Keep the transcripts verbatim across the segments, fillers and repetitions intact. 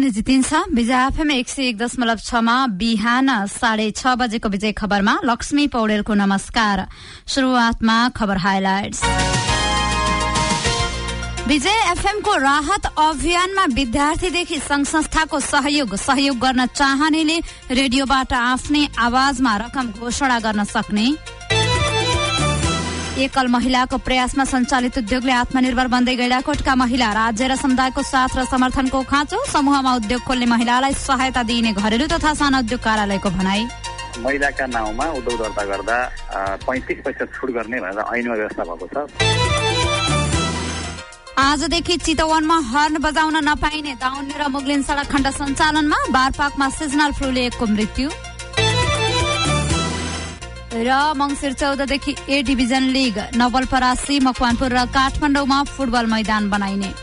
सुनि जितिन्छ। विजय एफएम एक सय एक दशमलव छमा बिहान साढे छ बजेको विजय खबरमा लक्ष्मी पौडेलको नमस्कार। शुरूआतमा खबर हाइलाइट्स। विजय एफएमको राहत अभियानमा विद्यार्थीदेखि संघ संस्थाको सहयोग सहयोग गर्न चाहनेले रेडियोबाट आफ्नै आवाजमा रकम घोषणा गर्न सक्ने। एकल महिलाको प्रयासमा सञ्चालित उद्योगले आत्मनिर्भर बन्दै गैंडाकोटका महिला। राज्य र समुदायको साथ र समर्थनको खाँचो। समूहमा उद्योग खोल्ने महिलालाई सहायता दिइने घरेलु तथा साना उद्योग कार्यालयको भनाई। महिलाका नाउँमा उद्योग दर्ता गर्दा पैंतिस प्रतिशत छुट गर्ने भनेर ऐनमा व्यवस्था भएको छ। आजदेखि चितवनमा हर्न बजाउन नपाइने। दाउन्ने र मुगलिन सड़क खण्ड सञ्चालनमा। बारपाकमा सिजनल फ्लूले एकको मृत्यु। र मंसिर चौधदेखि A division league Nawalparasi, Makwanpur र काठमाडौँमा फुटबल मैदान बनाइने।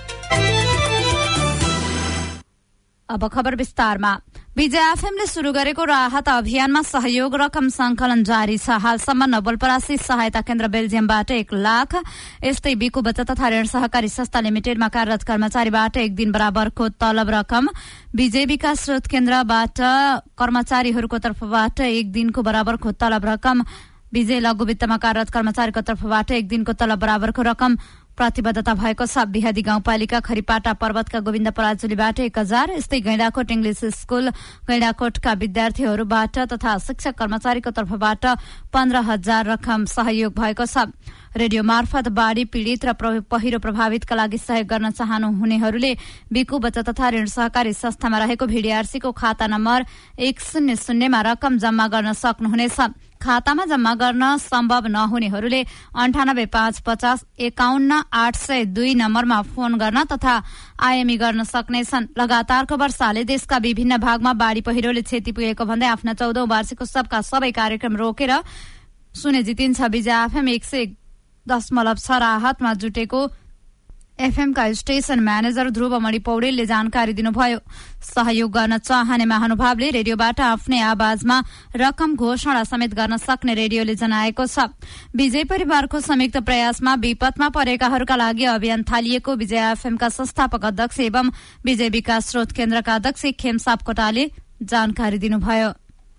अब खबर विस्तारमा। विजय एफएमले शुरू गरेको राहत अभियानमा सहयोग रकम संकलन जारी छ। हालसम्म नवलपरासी सहायता केन्द्र बेल्जियमबाट एक लाख, यस्तै बिकु बचत तथा ऋण सहकारी संस्था लिमिटेडमा कार्यरत कर्मचारीबाट एक दिन बराबरको तलब रकम, विजय विकास स्रोत केन्द्रबाट कर्मचारीहरूको तर्फबाट एक दिनको बराबरको तलब रकम, विजय लघु वित्तमा कार्यरत कर्मचारीको तर्फबाट एक दिनको तलब बराबरको रकम प्रतिबद्धता भएको छ। बिहादी गाउँपालिका खरिपाटा पर्वतका गोविन्द पराजुलीबाट एक हजार, यस्तै गैंडाकोट इंग्लिश स्कूल गैंडाकोटका विद्यार्थीहरूबाट तथा शिक्षक कर्मचारीको तर्फबाट पन्ध्र हजार रकम सहयोग भएको छ। रेडियो मार्फत बाढ़ी पीड़ित र पहिरो प्रभावितका लागि सहयोग गर्न चाहनुहुनेहरूले बिकु बचत तथा ऋण सहकारी संस्थामा रहेको भीडीआरसीको खाता नम्बर एक शून्य शून्यमा रकम जम्मा गर्न सक्नुहुनेछ। खातामा जम्मा गर्न सम्भव नहुनेहरूले अन्ठानब्बे पाँच पचास एकाउन्न आठ सय दुई नम्बरमा फोन गर्न तथा आइएमई गर्न सक्नेछन्। लगातारको वर्षाले देशका विभिन्न भागमा बाढ़ी पहिरोले क्षति पुगेको भन्दै आफ्ना चौधौं वार्षिकोत्सवका सबै कार्यक्रम रोकेर सुने जितिन्छ। विजय एफएम एक सय दशमलव छ राहतमा जुटेको एफएमका स्टेशन म्यानेजर ध्रुवमणि पौडेलले जानकारी दिनुभयो। सहयोग गर्न चाहने महानुभावले रेडियोबाट आफ्नै आवाजमा रकम घोषणा समेत गर्न सक्ने रेडियोले जनाएको छ। विजय परिवारको संयुक्त प्रयासमा विपदमा परेकाहरूका लागि अभियान थालिएको विजय एफएमका संस्थापक अध्यक्ष एवं विजय विकास स्रोत केन्द्रका अध्यक्ष खेम सापकोटाले जानकारी दिनुभयो।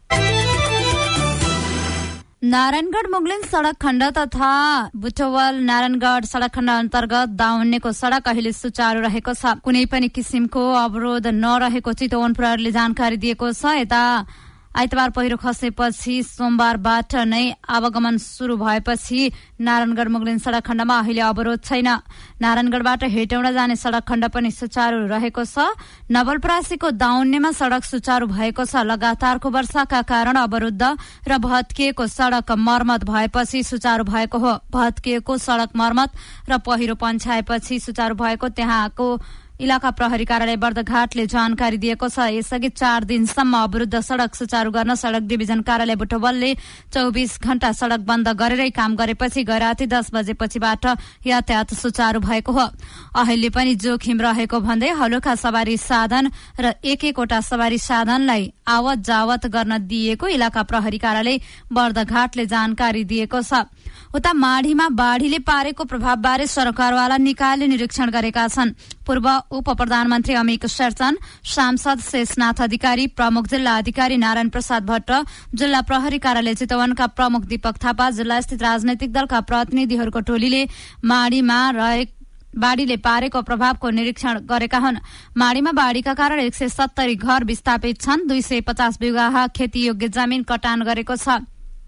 नारायणगढ़ मुगलिन सड़क खण्ड तथा बुटवल नारायणगढ़ सड़क खण्ड अन्तर्गत दाउन्नेको सड़क अहिले सुचारू रहेको छ। कुनै पनि किसिमको अवरोध नरहेको चितवन प्रहरीले जानकारी दिएको छ। यता आइतबार पहिरो खसेपछि सोमबारबाट नै आवागमन शुरू भएपछि नारायणगढ़ मुगलिन सड़क खण्डमा अहिले अवरोध छैन। नारायणगढ़बाट हेटौँडा जाने सड़क खण्ड पनि सुचारू रहेको छ। नवलपरासीको दाउन्नेमा सड़क सुचारू भएको छ। लगातारको वर्षाका कारण अवरुद्ध र भत्किएको सड़क मर्मत भएपछि सुचारू भएको हो। भत्किएको सड़क मर्मत र पहिरो पन्छाएपछि सुचारू भएको त्यहाँको इलाका प्रहरी कार्यालय बर्दघाटले जानकारी दिएको छ। यसअघि चार दिनसम्म अवरुद्ध सड़क सुचारू गर्न सड़क डिभिजन कार्यालय बुटवलले चौबीस घण्टा सड़क बन्द गरेरै काम गरेपछि गैराती दस बजेपछिबाट यातायात सुचारू भएको हो। अहिले पनि जोखिम रहेको भन्दै हलुका सवारी साधन र एक एकवटा सवारी साधनलाई आवत जावत गर्न दिएको इलाका प्रहरी कार्यालय बर्दघाटले जानकारी दिएको छ। उता माढीमा बाढ़ीले पारेको प्रभावबारे सरकारवाला निकायले निरीक्षण गरेका छन्। पूर्व उप प्रधानमन्त्री अमिक शेरचन, सांसद शेषनाथ अधिकारी, प्रमुख जिल्ला अधिकारी नारायण प्रसाद भट्ट, जिल्ला प्रहरी कार्यालय चितवनका प्रमुख दीपक थापा, जिल्ला स्थित राजनैतिक दलका प्रतिनिधिहरूको टोलीले माडीमा रहे बाढ़ीले पारेको प्रभावको निरीक्षण गरेका हुन्। माडीमा बाढ़ीका कारण एक सय सत्तरी घर विस्थापित छन्। दुई सय पचास बिघा खेतीयोग्य जमीन कटान गरेको छ।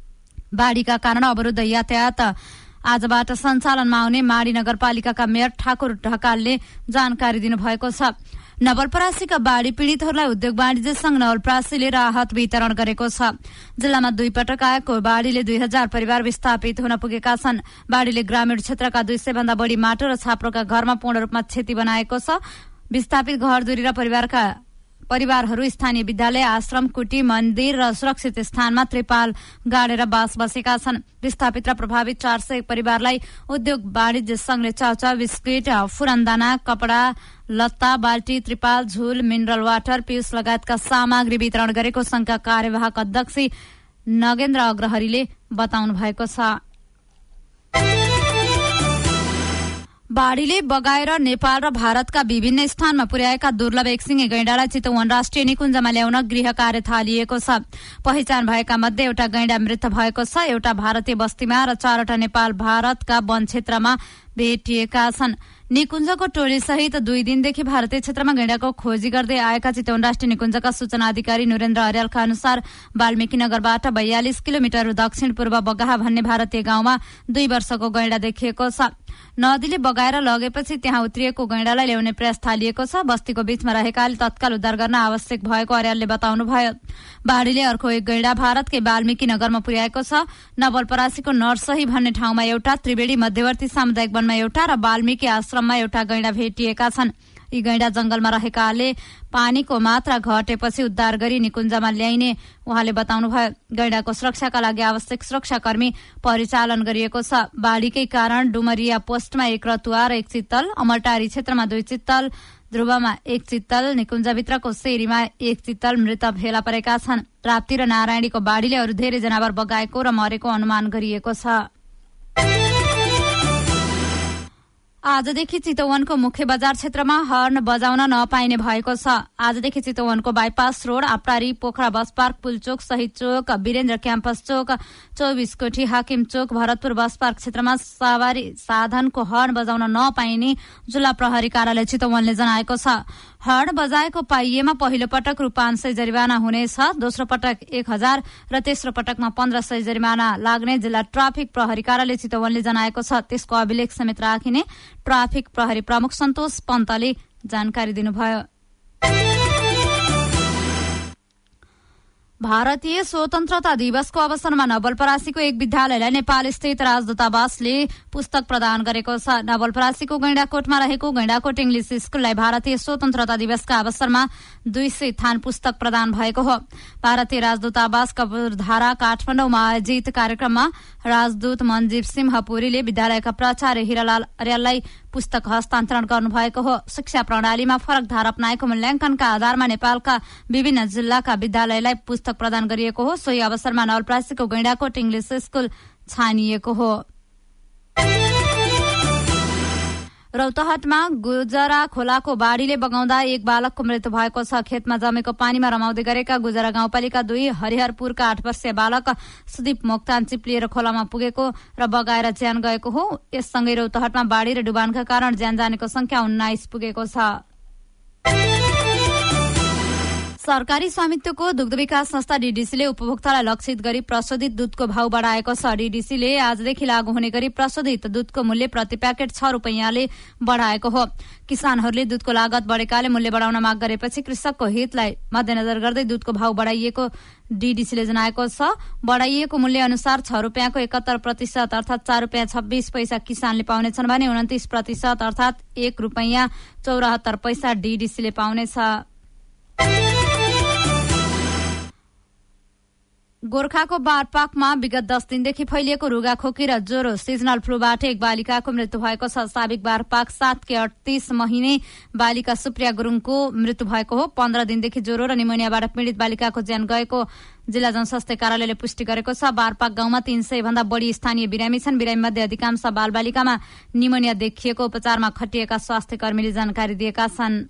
बाढ़ीका कारण अवरुद्ध यातायात आजबाट सञ्चालनमा आउने माडी नगरपालिकाका मेयर ठाकुर ढकालले जानकारी दिनुभएको छ। नवलपरासीका बाढ़ी पीड़ितहरूलाई उद्योग वाणिज्य संघ नवलपरासीले राहत वितरण गरेको छ। जिल्लामा दुई पटक आएको बाढ़ीले दुई हजार परिवार विस्थापित हुन पुगेका छन्। बाढ़ीले ग्रामीण क्षेत्रका दुई सय भन्दा बढ़ी माटो र छाप्रोका घरमा पूर्ण रूपमा क्षति बनाएको छ। विस्थापित घरधुरी र परिवारका परिवारहरू स्थानीय विद्यालय, आश्रम, कुटी, मन्दिर र सुरक्षित स्थानमा त्रिपाल गाडेर बास बसेका छन्। विस्थापित र प्रभावित चार सय परिवारलाई उद्योग वाणिज्य संघले चाउचाउ, बिस्किट, फुरनदाना, कपड़ा, लत्ता, बाल्टी, त्रिपाल, झुल, मिनरल वाटर, पिउस लगायतका सामग्री वितरण गरेको संघका कार्यवाहक अध्यक्ष नगेन्द्र अग्रहरीले बताउनु भएको छ। बाढीले बगाएर नेपाल र भारतका विभिन्न स्थानमा पुर्याएका दुर्लभ एकसिङे गैंडालाई चितवन राष्ट्रिय निकुञ्जमा ल्याउन गृह कार्य थालिएको छ। पहिचान भएका मध्ये एउटा गैंडा मृत भएको छ, एउटा भारतीय बस्तीमा र चारवटा नेपाल भारतका वन क्षेत्रमा भेटिएका छन्। निकुञ्जको टोली सहित दुई दिनदेखि भारतीय क्षेत्रमा गैंडाको खोजी गर्दै आएका चितवन राष्ट्रिय निकुञ्जका सूचना अधिकारी नरेन्द्र अर्यालका अनुसार वाल्मीकि नगरबाट बयालिस किलोमिटर दक्षिण पूर्व बगाहा भन्ने भारतीय गाउँमा दुई वर्षको गैंडा देखिएको छ। नदीले बगाएर लगेपछि त्यहाँ उत्रिएको गैंडालाई ल्याउने प्रयास थालिएको छ। बस्तीको बीचमा रहेकाले तत्काल उद्धार गर्न आवश्यक भएको अर्यालले बताउनुभयो। बाढीले अर्को एक गैंडा भारतकै वाल्मीकि नगरमा पुर्याएको छ। नवलपरासीको नरसही भन्ने ठाउँमा एउटा, त्रिवेणी मध्यवर्ती सामुदायिक वनमा एउटा र वाल्मीकि आश्रममा एउटा गैंडा भेटिएका छन्। यी गैंडा जंगलमा रहेकाले पानीको मात्रा घटेपछि उद्धार गरी निकुञ्जमा ल्याइने उहाँले बताउनुभयो। गैंडाको सुरक्षाका लागि आवश्यक सुरक्षाकर्मी परिचालन गरिएको छ। बाढीकै कारण डुमरिया पोस्टमा एक रतुवा र एक चित्तल, अमरटारी क्षेत्रमा दुई चित्तल, ध्रुवमा एक चित्तल, निकुञ्जभित्रको सेरीमा एक चित्तल मृत भेला परेका छन्। राप्ती र नारायणीको बाढीले अरू धेरै जनावर बगाएको र मरेको अनुमान गरिएको छ। आजदेखि चितवनको मुख्य बजार क्षेत्रमा हर्न बजाउन नपाइने भएको छ। आजदेखि चितवनको bypass road, Aaptari, Pokhara bus park, Pulchok, Shahid Chowk, Birendra campus चोक, चौबिस कोठी, हाकिम चोक, भरतपुर बस पार्क क्षेत्रमा सवारी साधनको हर्न बजाउन नपाइने जिल्ला प्रहरी कार्यालय चितवनले जनाएको छ। हर्न बजाएको पाइएमा पहिलो पटक रु पाँच सय जरिवाना हुनेछ, दोस्रो पटक एक हजार र तेस्रो पटकमा पन्ध्र सय जरिवाना लाग्ने जिल्ला ट्राफिक प्रहरी कार्यालय चितवनले जनाएको छ। त्यसको अभिलेख समेत राखिने ट्राफिक प्रहरी प्रमुख सन्तोष पन्तले जानकारी दिनुभयो। भारतीय स्वतन्त्रता दिवसको अवसरमा नवलपरासीको एक विद्यालयलाई नेपाल स्थित राजदूतावासले पुस्तक प्रदान गरेको छ। नवलपरासीको गैंडाकोटमा रहेको गैंडाकोट इंग्लिश स्कूललाई भारतीय स्वतन्त्रता दिवसका अवसरमा दुई सय थान पुस्तक प्रदान भएको हो। भारतीय राजदूतावास कपुरधारा काठमाडौँमा आयोजित कार्यक्रममा राजदूत मनजीव सिंह पुरीले विद्यालयका प्राचार्य हिरालाल अर्याललाई पुस्तक हस्तान्तरण गर्नुभएको हो। शिक्षा प्रणालीमा फरक धारा अपनाएको मूल्याङ्कनका आधारमा नेपालका विभिन्न जिल्लाका विद्यालयलाई पुस्तक प्रदान गरिएको हो। सोही अवसरमा नवलपरासीको गैंडाकोट इंग्लिश स्कूल छानिएको हो। रौतहटमा गुजरा खोलाको बाढीले बगाउँदा एक बालकको मृत्यु भएको छ। खेतमा जमेको पानीमा रमाउँदै गरेका गुजरा गाउँपालिका दुई हरिहरपुरका आठ वर्षीय बालक सुदीप मोक्तान चिप्लिएर खोलामा पुगेको र बगाएर ज्यान गएको हो। यससँगै रौतहटमा बाढी र डुबानका कारण ज्यान जानेको संख्या उन्नाइस पुगेको छ। सरकारी स्वामित्वको दुग्ध विकास संस्था डीडीसीले उपभोक्तालाई लक्षित गरी प्रशोधित दूधको भाव बढ़ाएको छ। डीडीसीले आजदेखि लागू हुने गरी प्रशोधित दूधको मूल्य प्रति प्याकेट छ रूपैयाँले बढ़ाएको हो। किसानहरूले दूधको लागत बढ़ेकाले मूल्य बढ़ाउन माग गरेपछि कृषकको हितलाई मध्यनजर गर्दै दूधको भाव बढ़ाइएको डीडीसीले जनाएको छ। बढ़ाइएको मूल्य अनुसार छ रूपियाँको एकात्तर प्रतिशत अर्थात चार रूपियाँ छब्बीस पैसा किसानले पाउनेछन् भने उन्तिस प्रतिशत अर्थात एक रूपियाँ चौरात्तर पैसा डीडीसीले पाउनेछ। गोर्खाको बारपाकमा विगत दस दिनदेखि फैलिएको रुगाखोकी र ज्वरो सिजनल फ्लूबाट एक बालिकाको मृत्यु भएको छ। साबिक बारपाक सात के अडतीस महिने बालिका सुप्रिया गुरूङको मृत्यु भएको हो। पन्ध्र दिनदेखि ज्वरो र निमोनियाबाट पीड़ित बालिकाको ज्यान गएको जिल्ला जनस्वास्थ्य कार्यालयले पुष्टि गरेको छ। बारपाक गाउँमा तीन सय भन्दा बढ़ी स्थानीय बिरामी छन्। बिरामी मध्ये अधिकांश बालबालिकामा निमोनिया देखिएको उपचारमा खटिएका स्वास्थ्य कर्मीले जानकारी दिएका छन्।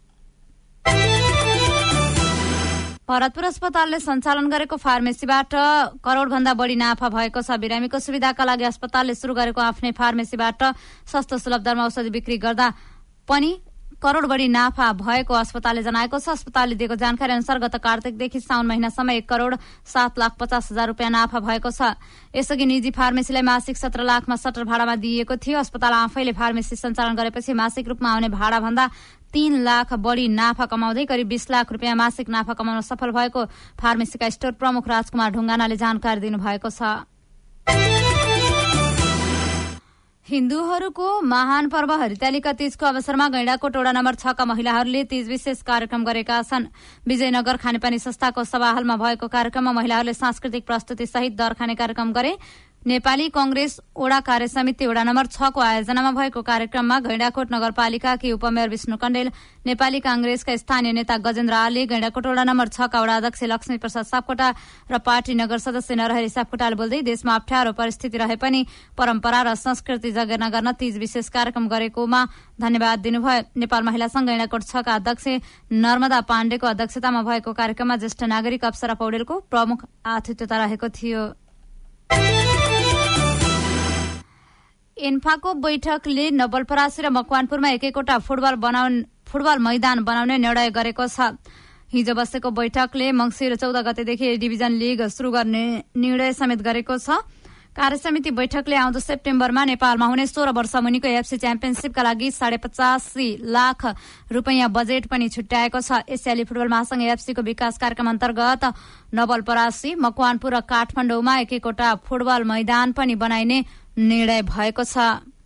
भरतपुर अस्पतालले सञ्चालन गरेको फार्मेसीबाट करोड़ भन्दा बढ़ी नाफा भएको छ। बिरामीको सुविधाका लागि अस्पतालले शुरू गरेको आफ्नै फार्मेसीबाट सस्तो सुलभ दरमा औषधि बिक्री गर्दा पनि करोड़ बढ़ी नाफा भएको अस्पतालले जनाएको छ। अस्पतालले दिएको जानकारी अनुसार गत कार्तिकदेखि साउन महिनासम्म एक करोड़ सात लाख पचास हजार रूपियाँ नाफा भएको छ। यसअघि निजी फार्मेसीलाई मासिक सत्र लाखमा सटर भाडामा दिइएको थियो। अस्पताल आफैले फार्मेसी सञ्चालन गरेपछि मासिक रूपमा आउने भाडा भन्दा तीन लाख बढ़ी नाफा कमाउँदै करिब बीस लाख रूपियाँ मासिक नाफा कमाउन सफल भएको फार्मेसीका स्टोर प्रमुख राजकुमार ढुङ्गानाले जानकारी दिनुभएको छ। हिन्दूहरूको महान पर्व हरितालिका तीजको अवसरमा गैंडाकोट वडा नम्बर छ का महिलाहरूले तीज विशेष कार्यक्रम गरेका छन्। विजयनगर खानेपानी संस्थाको सभाहालमा भएको कार्यक्रममा महिलाहरूले सांस्कृतिक प्रस्तुति सहित दर खाने कार्यक्रम गरे। नेपाली कांग्रेस ओडा कार्य समिति ओडा नम्बर छ को आयोजनामा भएको कार्यक्रममा गैंडाकोट नगरपालिकाकी उपमेयर विष्णु कण्डेल, नेपाली कांग्रेसका स्थानीय नेता गजेन्द्र आले, गैंडाकोट ओडा नम्बर छ का वडा अध्यक्ष लक्ष्मी प्रसाद सापकोटा र पार्टी नगर सदस्य नरहरी सापकोटाले बोल्दै देशमा अप्ठ्यारो परिस्थिति रहे पनि परम्परा र संस्कृति जगेर्ना गर्न तीज विशेष कार्यक्रम गरेकोमा धन्यवाद दिनुभयो। नेपाल महिला संघ गैंडाकोट छ का अध्यक्ष नर्मदा पाण्डेको अध्यक्षतामा भएको कार्यक्रममा ज्येष्ठ नागरिक अप्सरा पौडेलको प्रमुख आतिथ्यता रहेको थियो। इन्फाको बैठकले नवलपरासी र मकवानपुरमा एक एकवटा फुटबल बनाउने फुटबल मैदान बनाउने निर्णय गरेको छ। हिजो बसेको बैठकले मंसिर चौध गतेदेखि डिभिजन लीग शुरू गर्ने निर्णय समेत गरेको छ। कार्यसमिति बैठकले आउँदो सेप्टेम्बरमा नेपालमा हुने सोह्र वर्ष मुनिको एफसी च्याम्पियनशीपका लागि साढे पचासी लाख रूपियाँ बजेट पनि छुट्याएको छ। एसियाली फुटबल महासंघ एफसीको विकास कार्यक्रम अन्तर्गत नवलपरासी, मकवानपुर र काठमाडौँमा एक एकवटा फुटबल मैदान पनि बनाइने निर्णय भएको छ।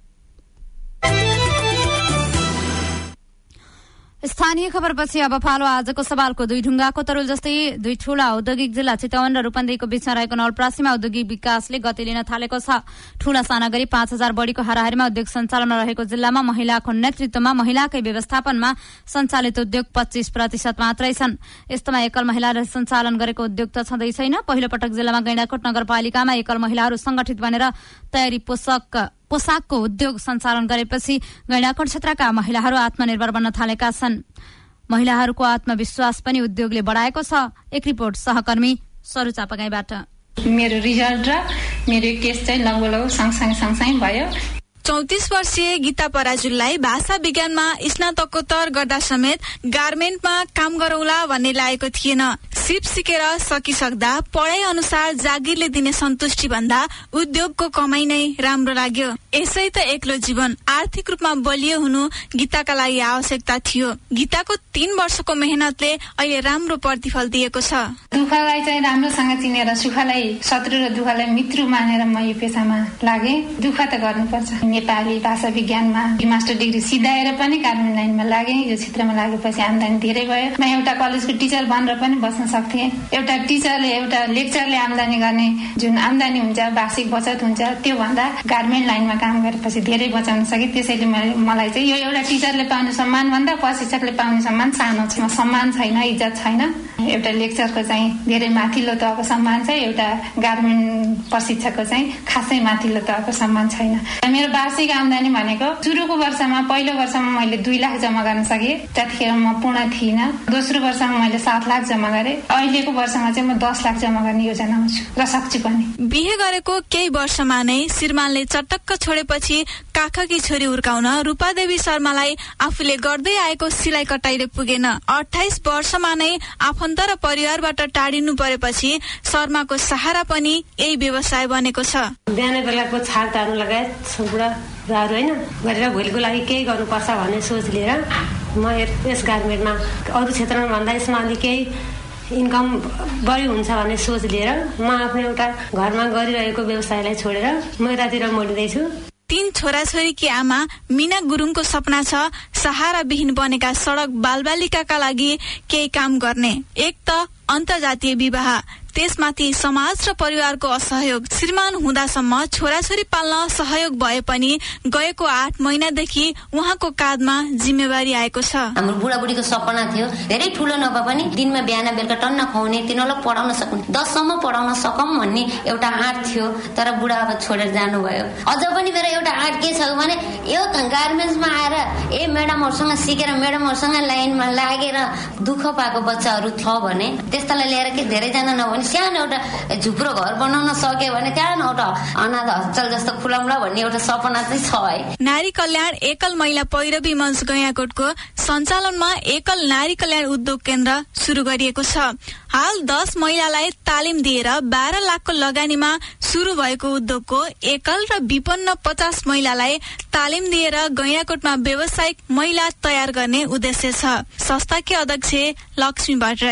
स्थानीय खबरपछि अब पालो आजको सवालको। दुई ढुङ्गाको तरुल जस्तै दुई ठूला औद्योगिक जिल्ला चितवन र रूपन्देहीको बीचमा रहेको नवलपरासीमा औद्योगिक विकासले गति लिन थालेको छ। ठूला साना गरी पाँच हजार बढ़ीको हाराहारीमा उद्योग सञ्चालनमा रहेको जिल्लामा महिलाको नेतृत्वमा महिलाकै व्यवस्थापनमा सञ्चालित उद्योग पच्चीस प्रतिशत मात्रै छन्। यस्तोमा एकल महिलाले सञ्चालन गरेको उद्योग त छँदै छैन। पहिलो पटक जिल्लामा गैंडाकोट नगरपालिकामा एकल महिलाहरू संगठित बनेर तयारी पोषक पोसाकको उद्योग सञ्चालन गरेपछि गैंडाकोट क्षेत्रका महिलाहरू आत्मनिर्भर बन्न थालेका छन्। महिलाहरूको आत्मविश्वास पनि उद्योगले बढाएको छ। एक रिपोर्ट सहकर्मी सरू चापागाईबाट। मेरो रिजल्ट र मेरो केस चाहिँ लगभग लगभग सँगसँगै सँगसँगै भयो। चौतीस वर्षीय गीता पराजुललाई भाषा विज्ञानमा स्नातकोत्तर गर्दा समेत गार्मेन्टमा काम गरौला भन्ने लागेको थिएन। सिप सिकेर सकिसक्दा पढाइ अनुसार जागिरले दिने सन्तुष्टि भन्दा उद्योगको कमाई नै राम्रो लाग्यो। यसै त एक्लो जीवन आर्थिक रूपमा बलियो हुनु गीताका लागि आवश्यकता थियो। गीताको तीन वर्षको मेहनतले अहिले राम्रो प्रतिफल दिएको छ। दुःखलाई चाहिँ राम्रोसँग चिनेर सुखलाई शत्रु र दुःखलाई मित्र मानेर म यो पेसामा लागे। दुःख त गर्नुपर्छ। नेपाली भाषा विज्ञानमा मास्टर डिग्री सिधाएर पनि गार्मेन्ट लाइनमा लागे। यो क्षेत्रमा लागेपछि आम्दानी धेरै भयो। म एउटा कलेजको टिचर बनेर पनि बस्न सक्थे। एउटा टिचरले एउटा लेक्चरले आम्दानी गर्ने जुन आम्दानी हुन्छ, वार्षिक बचत हुन्छ, त्यो भन्दा गार्मेन्ट लाइनमा काम गरेपछि धेरै बचाउन सके। त्यसैले मलाई चाहिँ यो एउटा टिचरले पाउने सम्मान भन्दा प्रशिक्षकले पाउने सम्मान सानो छ। सम्मान छैन, इज्जत छैन। एउटा लेक्चरको चाहिँ धेरै माथिल्लो तहको सम्मान छ, एउटा गार्मेन्ट प्रशिक्षकको चाहिँ खासै माथिल्लो तहको सम्मान छैन। मेरो वार्षिक आम्दानी भनेको सुरुको वर्षमा पहिलो वर्षमा मैले दुई लाख जम्मा गर्न सके। त्यतिखेर म पूर्ण थिइनँ। दोस्रो वर्षमा मैले सात लाख जम्मा गरेँ। अहिलेको वर्षमा चाहिँ म दस लाख जम्मा गर्ने योजनामा छु र सक्छु पनि। बिहे गरेको केही वर्षमा नै श्रीमानले चटक्क छोडेपछि काखकी छोरी हुर्काउन रूपादेवी शर्मालाई आफूले गर्दै आएको सिलाइ कटाइले पुगेन। अठाइस वर्षमा नै आफन्त र परिवारबाट टाढिनु परेपछि शर्माको सहारा पनि यही व्यवसाय बनेको छ। बिहान बेलाको छाक तार्नु लगायत सम्पूर्ण कुराहरू होइन गरेर भोलिको लागि केही गर्नुपर्छ भन्ने सोच लिएर म यस गार्मेन्टमा अरू क्षेत्रमा भन्दा यसमा अलिक केही इन्कम बढी हुन्छ भन्ने सोच लिएर म आफ्नो एउटा घरमा गरिरहेको व्यवसायलाई छोडेर म यतातिर मोडिँदैछु। तीन छोराछोरीकी आमा मीना गुरुङको सपना छ सहारा विहीन बनेका सड़क बालबालिकाका लागि केही काम गर्ने। एक त अन्तर्जातीय विवाह, त्यसमाथि समाज र परिवारको असहयोग। श्रीमान हुँदासम्म छोराछोरी पाल्न सहयोग भए पनि गएको आठ महिनादेखि उहाँको काँधमा जिम्मेवारी आएको छ। हाम्रो बुढाबुढीको सपना थियो धेरै ठुलो नभए पनि दिनमा बिहान बेलुका टन्न खुवाउने, तिनीहरूलाई पढाउन सक्ने, दससम्म पढाउन सकौं भन्ने एउटा आँट थियो। तर बुढा अब छोडेर जानुभयो। अझ पनि मेरो एउटा आँट के छ भने यो गार्मेन्ट्समा आएर ए म्याडमहरूसँग सिकेर म्याडमहरूसँग लाइनमा लागेर दुःख पाएको बच्चाहरू छ भने त्यस्तालाई ल्याएर के धेरैजना नभने सानो एउटा झुप्रो घर बनाउन सक्यो भने त्यहाँ एउटा अनाथ हस्पिटल जस्तो खुलाउला भन्ने एउटा सपना चाहिँ छ है। नारी कल्याण एकल महिला पैरवी मञ्च गैंडाकोटको सञ्चालनमा एकल नारी कल्याण उद्योग केन्द्र शुरू गरिएको छ। हाल दस महिलालाई तालिम दिएर बाह्र लाखको लगानीमा शुरू भएको उद्योगको एकल र विपन्न पचास महिलालाई तालिम दिएर गैंडाकोटमा व्यावसायिक महिला तयार गर्ने उद्देश्य छ। संस्थाकी अध्यक्ष लक्ष्मी भट्टराई।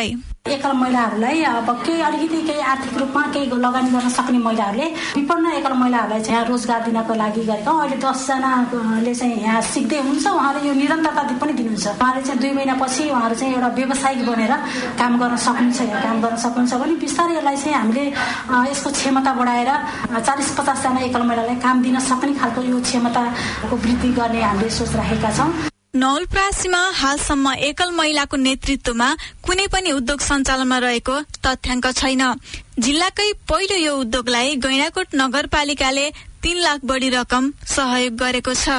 एकल महिलाहरूलाई अब केही अलिकति केही आर्थिक रूपमा केही लगानी गर्न सक्ने महिलाहरूले विपन्न एकल महिलाहरूलाई चाहिँ रोजगार दिनको लागि गरेका अहिले दसजनाले चाहिँ यहाँ सिक्दै हुनुहुन्छ। उहाँले यो निरन्तरता पनि दिनुहुन्छ। उहाँले चाहिँ दुई महिनापछि उहाँहरू चाहिँ एउटा व्यावसायिक बनेर काम गर्न सक्नुहुन्छ काम गर्न सक्नुहुन्छ भने बिस्तारै यसलाई चाहिँ हामीले यसको क्षमता बढाएर चालिस पचासजना एकल महिलालाई काम दिन सक्ने खालको यो क्षमताको वृद्धि गर्ने हामीले सोच राखेका छौँ। नवलपरासीमा हालसम्म एकल महिलाको नेतृत्वमा कुनै पनि उद्योग सञ्चालनमा रहेको तथ्याङ्क छैन। जिल्लाकै पहिलो यो उद्योगलाई गैंडाकोट नगरपालिकाले तीन लाख बढी रकम सहयोग गरेको छ।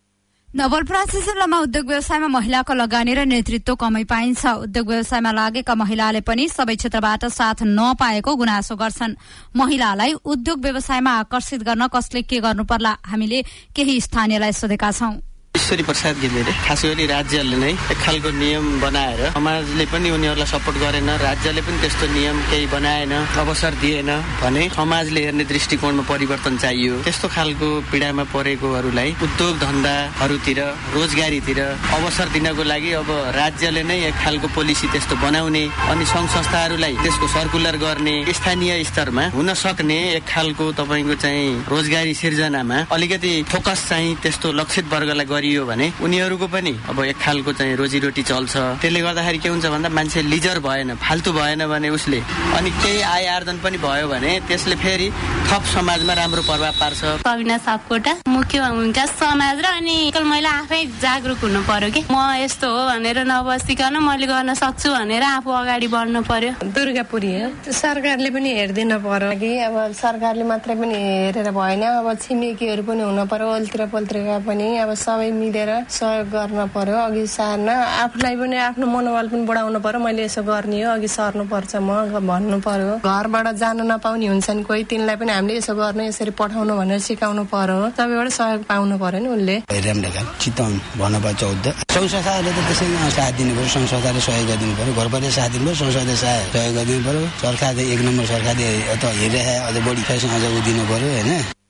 नवलपरासी जिल्लामा उद्योग व्यवसायमा महिलाको लगानी र नेतृत्व कमै पाइन्छ। उद्योग व्यवसायमा लागेका महिलाले पनि सबै क्षेत्रबाट साथ नपाएको गुनासो गर्छन्। महिलालाई उद्योग व्यवसायमा आकर्षित गर्न कसले के गर्नु पर्ला, हामीले केही स्थानीयलाई सोधेका छौं। ईश्वरी प्रसाद घिमिरे खास गरी राज्यले नै एक खालको नियम बनाएर समाजले पनि उनीहरूलाई सपोर्ट गरेन, राज्यले पनि त्यस्तो नियम केही बनाएन, अवसर दिएन भने समाजले हेर्ने दृष्टिकोणमा परिवर्तन चाहियो। त्यस्तो खालको पीडामा परेकोहरूलाई उद्योग धन्दाहरूतिर रोजगारीतिर अवसर दिनको लागि अब राज्यले नै एक खालको पोलिसी त्यस्तो बनाउने अनि सङ्घ संस्थाहरूलाई त्यसको सर्कुलर गर्ने, स्थानीय स्तरमा हुन सक्ने एक खालको तपाईको चाहिँ रोजगारी सिर्जनामा अलिकति फोकस चाहिँ त्यस्तो लक्षित वर्गलाई गरियो भने उनीहरूको पनि अब एक खालको चाहिँ रोजीरोटी चल्छ। त्यसले गर्दाखेरि के हुन्छ भन्दा मान्छे लिजर भएन, फाल्तु भएन भने उसले अनि केही आय आर्जन पनि भयो भने त्यसले फेरि थप समाजमा राम्रो प्रभाव पार्छ। कविना सापकोटा मुख्य भूमिका समाज र अनि एकल महिला आफै जागरुक हुनु पर्यो कि म यस्तो हो भनेर नबसिकन मैले गर्न सक्छु भनेर आफू अगाडि बढ्नु पर्यो। दुर्गापुरी हो, सरकारले पनि हेर्दिन पर्यो कि अब सरकारले मात्रै पनि हेरेर भएन, अब छिमेकीहरू पनि हुन पर्यो, ओल्तिर पल्तिरका पनि अब सबै मिलेर सहयोग गर्न पर्यो। अघि सार्न आफूलाई पनि आफ्नो मनोबल पनि बढाउनु पर्यो, मैले यसो गर्ने हो अघि सर्नु पर्छ म भन्नु पर्यो। घरबाट जान नपाउने हुन्छन् कोही, तिनलाई पनि हामीले यसो गर्ने यसरी पठाउनु भनेर सिकाउनु पर्यो। सबैबाट सहयोग पाउनु पर्यो नि उसले। चितवन भन्नुभयो चौध सङ्घ संस्थाले त त्यसै साथ दिनु पर्यो, सङ्घ संस्थाले सहयोग गरिदिनु पर्यो, घरबाट साथ दिनु पर्यो, संस्थाले सहयोग गरिदिनु पर्यो, सरकारले एक नम्बर सरकारले त हेरिरहे अझ बढी पैसा अझ दिनु पर्यो होइन।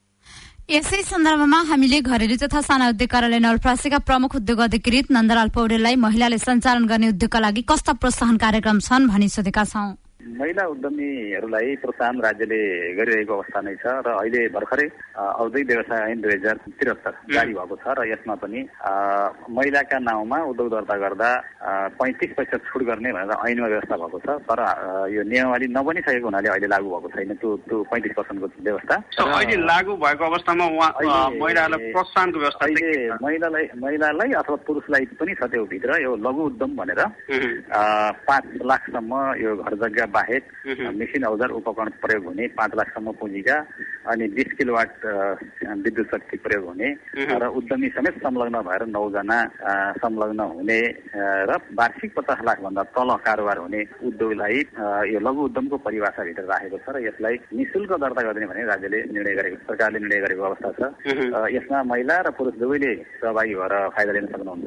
यसै सन्दर्भमा हामीले घरेलु तथा साना उद्योग कार्यालय नवलपरासीका प्रमुख उद्योग अधिकृत नन्दलाल पौडेललाई महिलाले सञ्चालन गर्ने उद्योगका लागि कस्ता प्रोत्साहन कार्यक्रम छन् भनी सोधेका छौं। महिला उद्यमीहरूलाई प्रोत्साहन राज्यले गरिरहेको अवस्था नै छ र अहिले भर्खरै औद्योगिक व्यवसाय ऐन दुई हजार त्रिहत्तर जारी भएको छ र यसमा पनि महिलाका नाउँमा उद्योग दर्ता गर्दा पैंतिस प्रतिशत छुट गर्ने भनेर ऐनमा व्यवस्था भएको छ। तर यो नियमावली नबनिसकेको हुनाले अहिले लागू भएको छैन त्यो त्यो पैंतिस पर्सेन्टको व्यवस्था। अहिले लागू भएको अवस्थामा महिलालाई प्रोत्साहनको व्यवस्था महिलालाई महिलालाई अथवा पुरुषलाई पनि छ त्यो भित्र यो लघु उद्यम भनेर पाँच लाखसम्म यो घर जग्गा बाहेक मेसिन औजार उपकरण प्रयोग हुने पाँच लाखसम्म पुँजीका अनि बिस किलोवाट विद्युत शक्ति प्रयोग हुने र उद्यमी समेत संलग्न भएर नौजना संलग्न हुने र वार्षिक पचास लाख भन्दा तल कारोबार हुने उद्योगलाई यो लघु उद्यमको परिभाषाभित्र राखेको छ र यसलाई निःशुल्क दर्ता गर्ने भने राज्यले निर्णय गरेको सरकारले निर्णय गरेको अवस्था छ। यसमा महिला र पुरुष दुवैले सहभागी भएर फाइदा लिन सक्नुहुन्छ।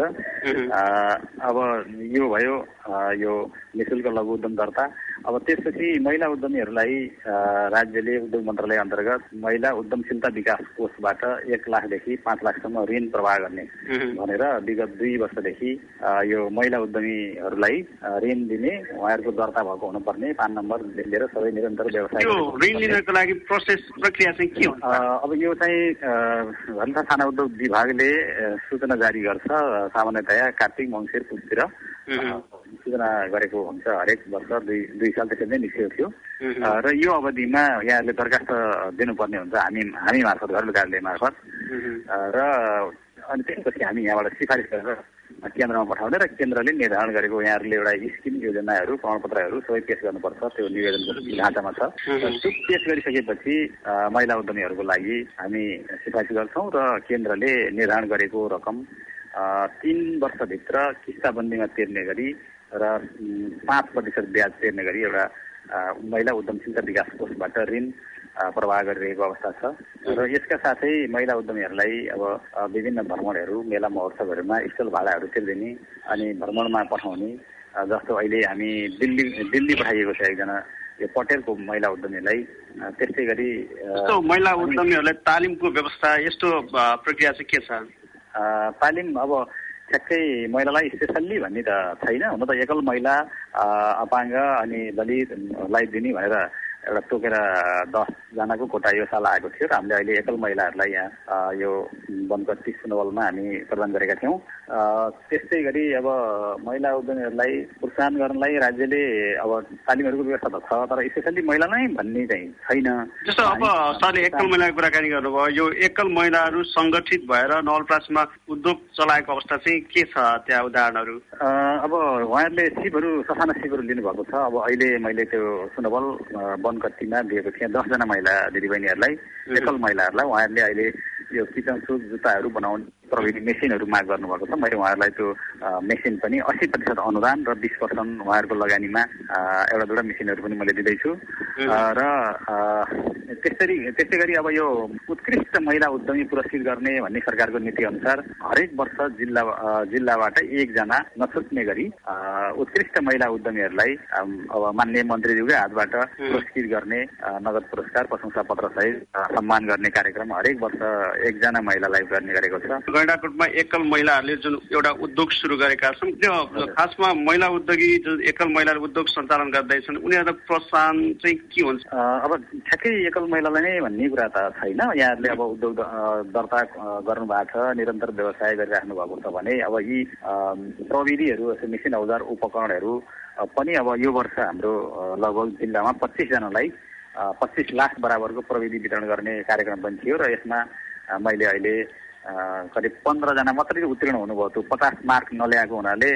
अब यो भयो यो निःशुल्क लघु उद्यम दर्ता। अब त्यसपछि महिला उद्यमीहरूलाई राज्यले उद्योग मन्त्रालय अन्तर्गत महिला उद्यमशीलता विकास कोषबाट एक लाखदेखि पाँच लाखसम्म ऋण प्रवाह गर्ने भनेर विगत दुई वर्षदेखि यो महिला उद्यमीहरूलाई ऋण दिने उहाँहरूको दर्ता भएको हुनुपर्ने पान नम्बरदेखि लिएर सबै निरन्तर व्यवसाय ऋण लिनको लागि प्रोसेस प्रक्रिया चाहिँ के हुन्छ? अब यो चाहिँ घरेलु तथा साना उद्योग विभागले सूचना जारी गर्छ। सामान्यतया कार्तिक मङ्सिर पुसतिर सूचना गरेको हुन्छ हरेक वर्ष दुई दुई साल त्यसरी नै निस्केको थियो र यो अवधिमा यहाँहरूले दरखास्त दिनुपर्ने हुन्छ हामी हामी मार्फत घरेलु कार्यालय मार्फत र अनि त्यसपछि हामी यहाँबाट सिफारिस गरेर केन्द्रमा पठाउने र केन्द्रले निर्धारण गरेको यहाँहरूले एउटा स्किम योजनाहरू प्रमाणपत्रहरू सबै पेश गर्नुपर्छ। त्यो निवेदनको ढाँचामा छ। त्यो पेश गरिसकेपछि महिला उद्यमीहरूको लागि हामी सिफारिस गर्छौँ र केन्द्रले निर्धारण गरेको रकम तीन वर्षभित्र किस्ताबन्दीमा तिर्ने गरी र पाँच प्रतिशत ब्याज तिर्ने गरी एउटा महिला उद्यमशीलता विकास कोषबाट ऋण प्रवाह गरिरहेको अवस्था छ र यसका साथै महिला उद्यमीहरूलाई अब विभिन्न भ्रमणहरू मेला महोत्सवहरूमा स्थल भाडाहरू तिर्दिने अनि भ्रमणमा पठाउने जस्तो अहिले हामी दिल्ली दिल्ली पठाइएको छ एकजना यो पटेलको महिला उद्यमीलाई। त्यस्तै गरी महिला उद्यमीहरूलाई तालिमको व्यवस्था यस्तो प्रक्रिया चाहिँ के छ? तालिम अब ठ्याक्कै महिलालाई स्पेसल्ली भन्ने त छैन। हुन त एकल महिला, अपाङ्ग अनि दलितलाई दिने भनेर एउटा तोकेर दसजनाको कोटा यो साल आएको थियो र हामीले अहिले एकल महिलाहरूलाई यहाँ यो बनकट्टी सुनवलमा हामी प्रदान गरेका थियौँ। त्यस्तै गरी अब महिला उद्यमीहरूलाई प्रोत्साहन गर्नलाई राज्यले अब तालिमहरूको व्यवस्था त छ, तर स्पेसल्ली महिला नै भन्ने चाहिँ छैन। जस्तो अब सरले एकल महिलाको कुराकानी गर्नुभयो, यो एकल महिलाहरू सङ्गठित भएर नवलपरासीमा उद्योग चलाएको अवस्था चाहिँ के छ, त्यहाँ उदाहरणहरू? अब उहाँहरूले सिपहरू ससाना सिपहरू लिनुभएको छ। अब अहिले मैले त्यो सुनवल बनकट्टीमा दिएको थिएँ दसजना महिला दिदीबहिनीहरूलाई, एकल महिलाहरूलाई। उहाँहरूले अहिले यो किचन सुज जुत्ताहरू बनाउने प्रविधि मेसिनहरू माग गर्नुभएको छ। मैले उहाँहरूलाई त्यो मेसिन पनि अस्सी प्रतिशत अनुदान र बिस पर्सेन्ट उहाँहरूको लगानीमा एउटा दुईवटा मेसिनहरू पनि मैले दिँदैछु। र त्यसरी त्यस्तै गरी अब यो उत्कृष्ट महिला उद्यमी पुरस्कृत गर्ने भन्ने सरकारको नीति अनुसार हरेक वर्ष जिल्ला जिल्लाबाट एकजना नछुट्ने गरी उत्कृष्ट महिला उद्यमीहरूलाई अब माननीय मन्त्रीज्यूकै हातबाट पुरस्कृत गर्ने नगद पुरस्कार प्रशंसा पत्र सहित सम्मान गर्ने कार्यक्रम हरेक वर्ष एकजना महिलालाई गर्ने गरेको छ। गैंडाकोटमा एकल महिलाहरूले जुन एउटा उद्योग सुरु गरेका छन्, त्यो खासमा महिला उद्योगी जुन एकल महिलाहरू उद्योग सञ्चालन गर्दैछन् उनीहरूको प्रोत्साहन चाहिँ के हुन्छ? अब ठ्याक्कै एकल महिलालाई नै भन्ने कुरा त छैन। यहाँहरूले अब उद्योग दर्ता गर्नु भएको छ, निरन्तर व्यवसाय गरिराख्नु भएको छ भने अब यी प्रविधिहरू मेसिन औजार उपकरणहरू पनि अब यो वर्ष हाम्रो लगभग जिल्लामा पच्चिसजनालाई पच्चिस लाख बराबरको प्रविधि वितरण गर्ने कार्यक्रम पनि थियो र यसमा मैले अहिले करिब पन्ध्रजना मात्रै उत्तीर्ण हुनुभयो। त्यो पचास मार्क नल्याएको हुनाले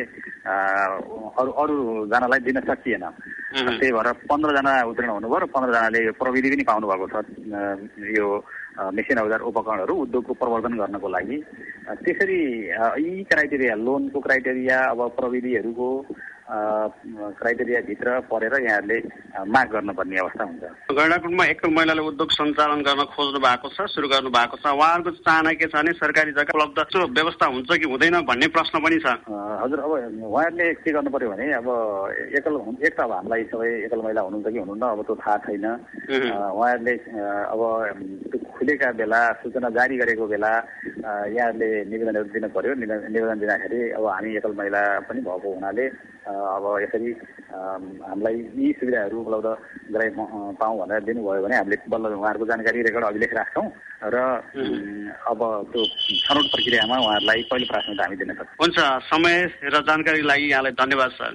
अरू अरूजनालाई दिन सकिएन। त्यही भएर पन्ध्रजना उत्तीर्ण हुनुभयो र पन्ध्रजनाले यो प्रविधि पनि पाउनु भएको छ, यो मेसिन औजार उपकरणहरू उद्योगको प्रवर्धन गर्नको लागि। त्यसरी यी क्राइटेरिया, लोनको क्राइटेरिया, अब प्रविधिहरूको क्राइटेरियाभित्र परेर यहाँहरूले माग गर्नुपर्ने अवस्था हुन्छ। गैंडाकोटमा एकल महिलाले उद्योग सञ्चालन गर्न खोज्नु भएको छ, सुरु गर्नु भएको छ। उहाँहरूको चाहना के छ भने सरकारी जग्गा उपलब्ध व्यवस्था हुन्छ कि हुँदैन भन्ने प्रश्न पनि छ। हजुर, अब उहाँहरूले के गर्नु पर्यो भने अब एकल एक त अब हामीलाई सबै एकल महिला हुनुहुन्छ कि हुनुहुन्न अब त्यो थाहा छैन। उहाँहरूले अब त्यो खुलेका बेला, सूचना जारी गरेको बेला यहाँहरूले निवेदनहरू दिनु पर्यो। निवेदन दिँदाखेरि अब हामी एकल महिला पनि भएको हुनाले अब यसरी हामीलाई यी सुविधाहरू उपलब्ध गराइ पाउँ भनेर दिनुभयो भने हामीले बल्ल उहाँहरूको जानकारी रेकर्ड अभिलेख राख्छौँ र अब त्यो छनौट प्रक्रियामा उहाँहरूलाई पहिलो प्राथमिकता हामी दिन सक्छौँ। हुन्छ, समय र जानकारीको लागि यहाँलाई धन्यवाद सर।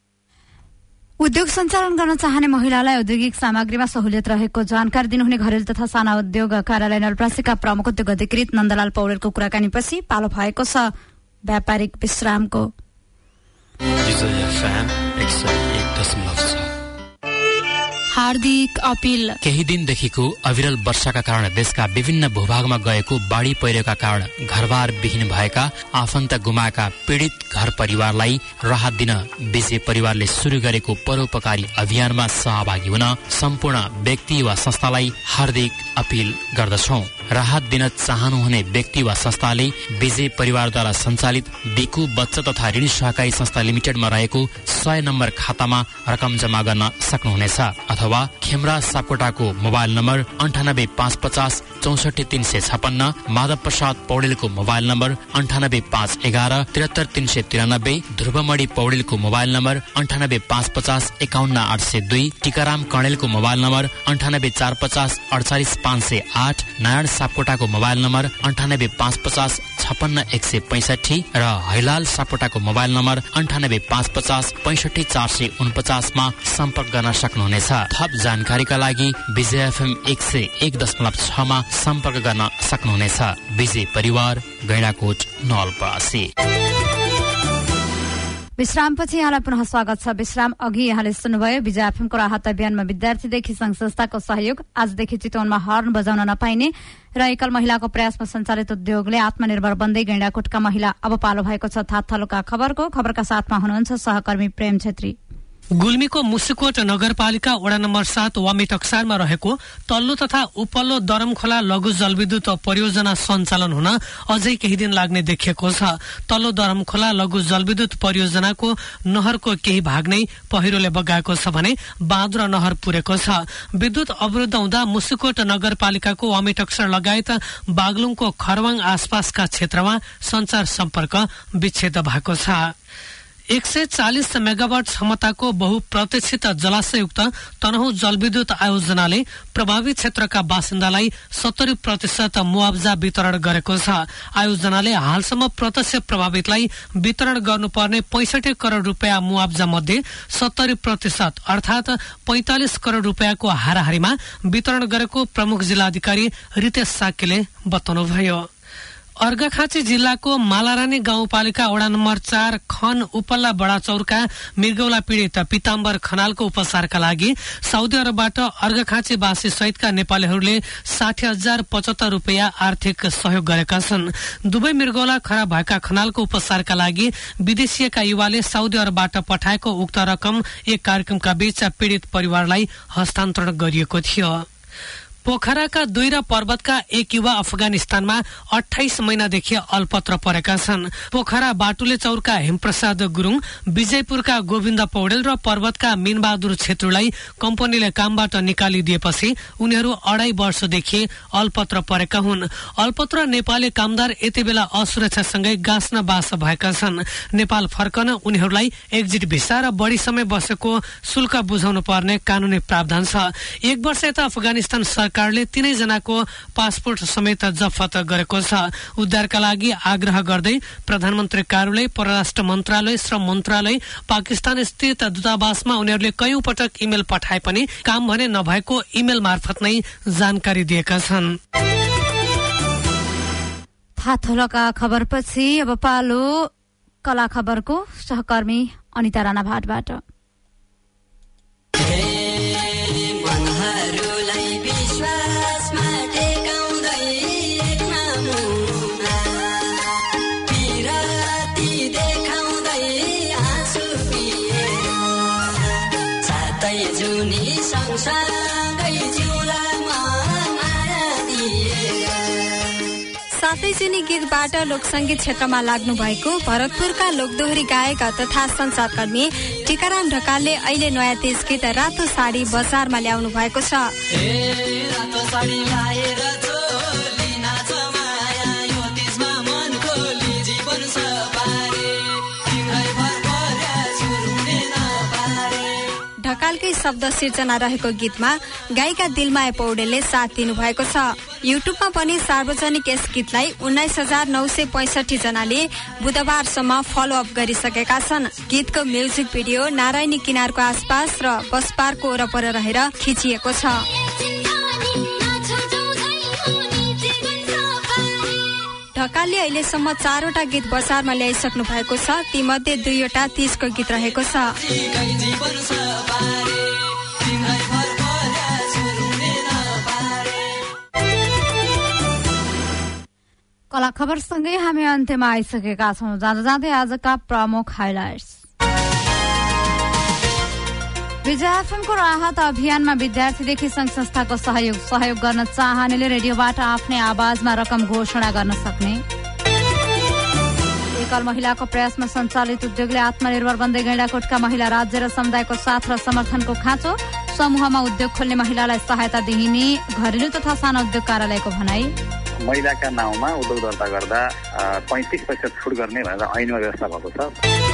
उद्योग सञ्चालन गर्न चाहने महिलालाई औद्योगिक सामग्रीमा सहुलियत रहेको जानकारी दिनुहुने घरेलु तथा साना उद्योग कार्यालय नवलपरासीका प्रमुख उद्योग अधिकृत नन्दलाल पौडेलको कुराकानीपछि पालो भएको छ व्यापारिक विश्रामको। हार्दिक अपील। केही दिनदेखिको अविरल वर्षाका कारण देशका विभिन्न भूभागमा गएको बाढ़ी पहिरोका कारण घरबार विहीन भएका, आफन्त गुमाएका पीड़ित घर परिवारलाई राहत दिन विजय परिवारले शुरू गरेको परोपकारी अभियानमा सहभागी हुन सम्पूर्ण व्यक्ति वा संस्थालाई हार्दिक अपील गर्दछौं। राहत दिन चाहनुहुने व्यक्ति वा संस्थाले विजय परिवारद्वारा सञ्चालित बिकु बच्चा तथा ऋण सहकारी संस्था लिमिटेडमा रहेको सय नम्बर खातामा रकम जम्मा गर्न सक्नुहुनेछ अथवा खेमरा सापकोटाको मोबाइल नम्बर अन्ठानब्बे पाँच पचास चौसठी तीन सय छपन्न, माधव प्रसाद पौडेलको मोबाइल नम्बर अन्ठानब्बे पाँच एघार त्रिहत्तर तीन सय तिरानब्बे, ध्रुवमणि पौडेलको मोबाइल नम्बर अन्ठानब्बे पाँच पचास एकाउन्न आठ सय दुई, टीकाराम कणेलको मोबाइल नम्बर अन्ठानब्बे चार पचास अडचालिस पाँच सय आठ, नारायण सापकोटाको मोबाइल नम्बर अन्ठानब्बे पाँच पचास छप्पन्न एक सय पैंसठी र हैलाल सापकोटाको मोबाइल नम्बर अन्ठानब्बे पाँच पचास पैंसठी चार सय उनपचासमा सम्पर्क गर्न सक्नुहुनेछ। थप जानकारीका लागि विजय एफएम एक सय एक दशमलव छमा सम्पर्क गर्न सक्नुहुनेछ। विजय परिवार, गैंडाकोट, नवलपरासी। विश्रामपछि यहाँलाई पुनः स्वागत छ। विश्राम अघि यहाँले सुन्नुभयो विजय एफएमको राहत अभियानमा विद्यार्थीदेखि संघ संस्थाको सहयोग। आजदेखि चितवनमा हर्न बजाउन नपाइने र एकल महिलाको प्रयासमा सञ्चालित उद्योगले आत्मनिर्भर बन्दै गैंडाकोटका महिला अब पालो भएको छ थातथलोका खबरको। खबरका साथमा हुनुहुन्छ सहकर्मी प्रेम छेत्री। गुल्मीको मुसिकोट नगरपालिका वडा नम्बर सात वामे टक्सारमा रहेको तल्लो तथा उपल्लो दरमखोला लघु जलविद्युत परियोजना सञ्चालन हुन अझै केही दिन लाग्ने देखिएको छ। तल्लो दरमखोला लघु जलविद्युत परियोजनाको नहरको केही भाग नै पहिरोले बगाएको छ भने बाँद्रा नहर पुरेको छ। विद्युत अवरुद्ध हुँदा मुसिकोट नगरपालिकाको वामे टक्सर लगायत बागलुङको खरवाङ आसपासका क्षेत्रमा संचार सम्पर्क विच्छेद भएको छ। एक सय चालिस मेगावाट क्षमताको बहुप्रतिक्षित जलाशयुक्त तनहुँ जलविद्युत आयोजनाले प्रभावित क्षेत्रका बासिन्दालाई सत्तरी प्रतिशत मुआवजा वितरण गरेको छ। आयोजनाले हालसम्म प्रत्यक्ष प्रभावितलाई वितरण गर्नुपर्ने पैंसठी करोड़ रूपियाँ मुआवजा मध्ये सत्तरी प्रतिशत अर्थात पैंतालिस करोड़ रूपियाँको हाराहारीमा वितरण गरेको प्रमुख जिल्लाधिकारी रितेश साकेले बताउनुभयो। अर्घाखाँची जिल्लाको मालारानी गाउँपालिका वडा नम्बर चार खन उपल्ला बडाचौरका मृगौला पीड़ित पिताम्बर खनालको उपचारका लागि साउदी अरबबाट अर्घाखाँचीवासी सहितका नेपालीहरूले साठी हजार पचहत्तर रूपियाँ आर्थिक सहयोग गरेका छन्। दुवै मृगौला खराब भएका खनालको उपचारका लागि विदेशीयका युवाले साउदी अरबबाट पठाएको उक्त रकम एक कार्यक्रमका बीच पीड़ित परिवारलाई हस्तान्तरण गरिएको थियो। पोखराका दुई र पर्वतका एक युवा अफगानिस्तानमा अठाइस महिनादेखि अल्पत्र परेका छन्। पोखरा बाटुले चौरका हेमप्रसाद गुरुङ, विजयपुरका गोविन्द पौडेल र पर्वतका मीनबहादुर छेत्रीलाई कम्पनीले कामबाट निकालिदिएपछि उनीहरू अढाई वर्षदेखि अल्पत्र परेका हुन्। अल्पत्र नेपाली कामदार यति बेला असुरक्षासँगै गाँस्न बास भएका छन्। नेपाल फर्कन उनीहरूलाई एक्जिट भिसा र बढ़ी समय बसेको शुल्क बुझाउनु पर्ने कानूनी प्रावधान छ। एक वर्ष यता अफगानिस्तान सरकारले तीनै जनाको पासपोर्ट समेत जफत गरेको छ। उद्धारका लागि आग्रह गर्दै प्रधानमन्त्री कार्यालय, परराष्ट्र मन्त्रालय, श्रम मन्त्रालय, पाकिस्तान स्थित दूतावासमा उनीहरूले कयौं पटक इमेल पठाए पनि काम भने नभएको इमेल मार्फत नै जानकारी दिएका छन्। थाथोलका खबरपछि अब पालो कला खबरको सहकर्मी अनिता राणा भाटबाट। सातै जुनी गीतबाट लोकसंगीत क्षेत्रमा लाग्नु भएको भरतपुरका लोकदोहोरी गायक तथा संचारकर्मी टीकाराम ढकालले अहिले नयाँ तेज गीत रातो साडी बजारमा ल्याउनु भएको छ। ढकालकै शब्द सिर्जना रहेको गीतमा गायिका दिलमाया पौडेलले साथ दिनु भएको छ। युट्युबमा पनि सार्वजनिक यस गीतलाई उन्नाइस हजार नौ सय पैंसठी जनाले बुधबारसम्म फलो अप गरिसकेका छन्। गीतको म्युजिक भिडियो नारायणी किनारको आसपास र बसपारको वरपर रहेर खिचिएको छ। ढकालले अहिलेसम्म चारवटा गीत बजारमा ल्याइसक्नु भएको छ। तीमध्ये दुईवटा तीजको गीत रहेको छ। कला खबरसँगै हामी अन्त्यमा आइसकेका छौं। जाँदा जाँदै आजका प्रमुख हाइलाइट्स। विजय एफएमको राहत अभियानमा विद्यार्थीदेखि संघ संस्थाको सहयोग सहयोग गर्न चाहनेले रेडियोबाट आफ्नै आवाजमा रकम घोषणा गर्न सक्ने। एकल महिलाको प्रयासमा सञ्चालित उद्योगले आत्मनिर्भर बन्दै गैंडाकोटका महिला राज्य र समुदायको साथ र समर्थनको खाँचो। समूहमा उद्योग खोल्ने महिलालाई सहायता दिइने घरेलु तथा साना उद्योग कार्यालयको भनाई। महिलाका नाउँमा उद्योग दर्ता गर्दा पैंतिस प्रतिशत छुट गर्ने भनेर ऐनमा व्यवस्था भएको छ।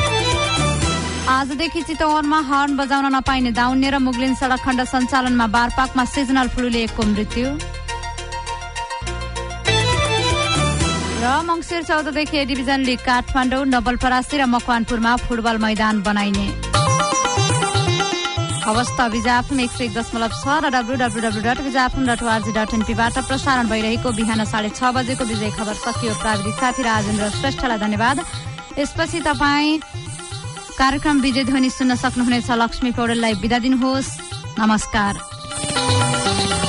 आजदेखि चितवनमा हर्न बजाउन नपाइने दाउन्ने र मुगलिन सड़क खण्ड सञ्चालनमा बारपाकमा सिजनल फ्लूले एकको मृत्यु। र मंगिर चौधदेखि A division league Kathmandu, Nawalparasi र मकवानपुरमा फुटबल मैदान बनाइने। अवस्था विजाफम एक सय एक दशमलव छ र डब्लु डब्लु डब्लु डट विजाफम डट ओआरजी डट एनपीबाट प्रसारण भइरहेको बिहान साढे छ बजेको विजय खबर सकियो। प्राविधिक साथी राजेन्द्र श्रेष्ठलाई धन्यवाद। यसपछि तपाईँ कार्यक्रम विजय ध्वनि सुन्न सक्नुहुनेछ। लक्ष्मी पौडेललाई बिदा दिनुहोस्। नमस्कार।